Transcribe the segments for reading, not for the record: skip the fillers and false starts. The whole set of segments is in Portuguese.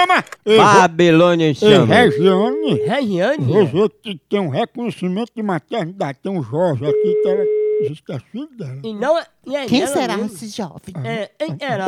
chama! Babilônia chama. Regiane. Regiane? Você que tem um reconhecimento de maternidade. Tem um Jorge aqui que ela diz que é filho dela. E não é. E é Quem ela será mesmo? esse jovem? Era.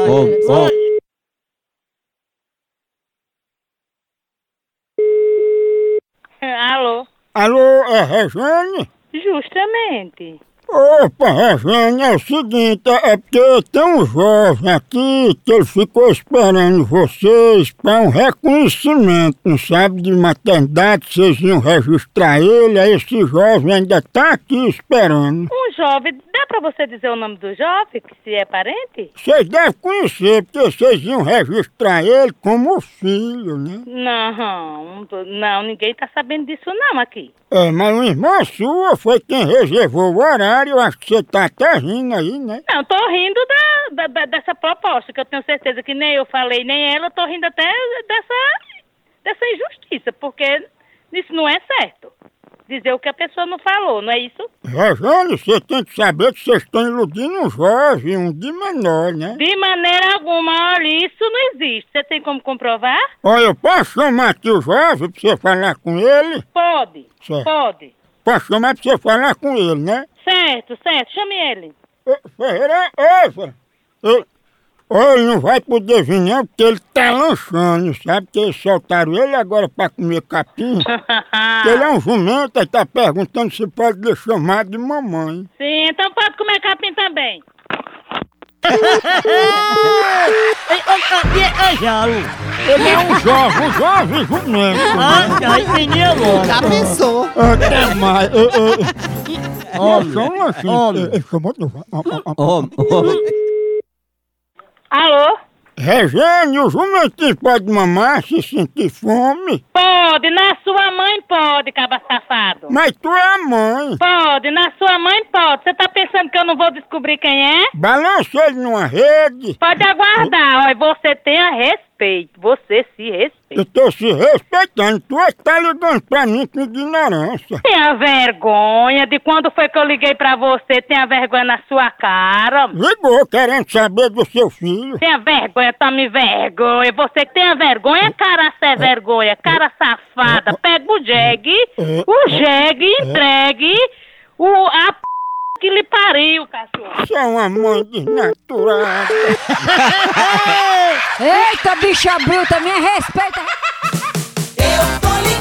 Alô? Alô, é Regiane? Justamente. Opa, Regiane, é o seguinte, é porque tem um jovem aqui que ele ficou esperando vocês para um reconhecimento, não sabe, de maternidade, vocês iam registrar ele, aí esse jovem ainda tá aqui esperando. Um jovem, dá pra você dizer o nome do jovem, que se é parente? Vocês devem conhecer, porque vocês iam registrar ele como filho, né? Não, ninguém tá sabendo disso não aqui. É, mas uma irmã sua foi quem reservou o horário, eu acho que você tá até rindo aí, né? Não, tô rindo dessa proposta, que eu tenho certeza que nem eu falei, nem ela, eu tô rindo até dessa injustiça, porque isso não é certo. Dizer o que a pessoa não falou, não é isso? Regiane, você tem que saber que vocês estão iludindo um jovem, um de menor, né? De maneira alguma, olha, isso não existe. Você tem como comprovar? Olha, eu posso chamar aqui o jovem pra você falar com ele? Pode, Certo. pode. Posso chamar pra você falar com ele, né? Certo, chame ele. Ferreira, ele não vai poder vir não, porque ele tá lanchando, sabe? Que eles soltaram ele agora pra comer capim. Ele é um jumento, aí tá perguntando se pode lhe chamar de mamãe. Sim, então pode comer capim também. Ele é um jovem jumento. Já entendi agora. Já pensou? Até mais. Homem. Ele chamou de Alô? Regiane, o jumentinho pode mamar se sentir fome? Pode, na sua mãe pode, caba safado. Mas tu é a mãe. Pode, na sua mãe pode. Você tá pensando que eu não vou descobrir quem é? Balança ele numa rede. Pode aguardar, olha, você tenha respeito, você se respeita. Eu tô se respeitando. Tu é que tá ligando pra mim com ignorância. Tenha vergonha de quando foi que eu liguei pra você, tenha vergonha na sua cara. Ligou querendo saber do seu filho. Tenha vergonha, tome vergonha. Você que tenha vergonha, cara, sem vergonha, cara safada. Pega o jegue, entregue a p... que lhe pariu, cachorro. Você é uma mãe desnaturada. Eita, bicha bruta, me respeita! Eu tô ligado.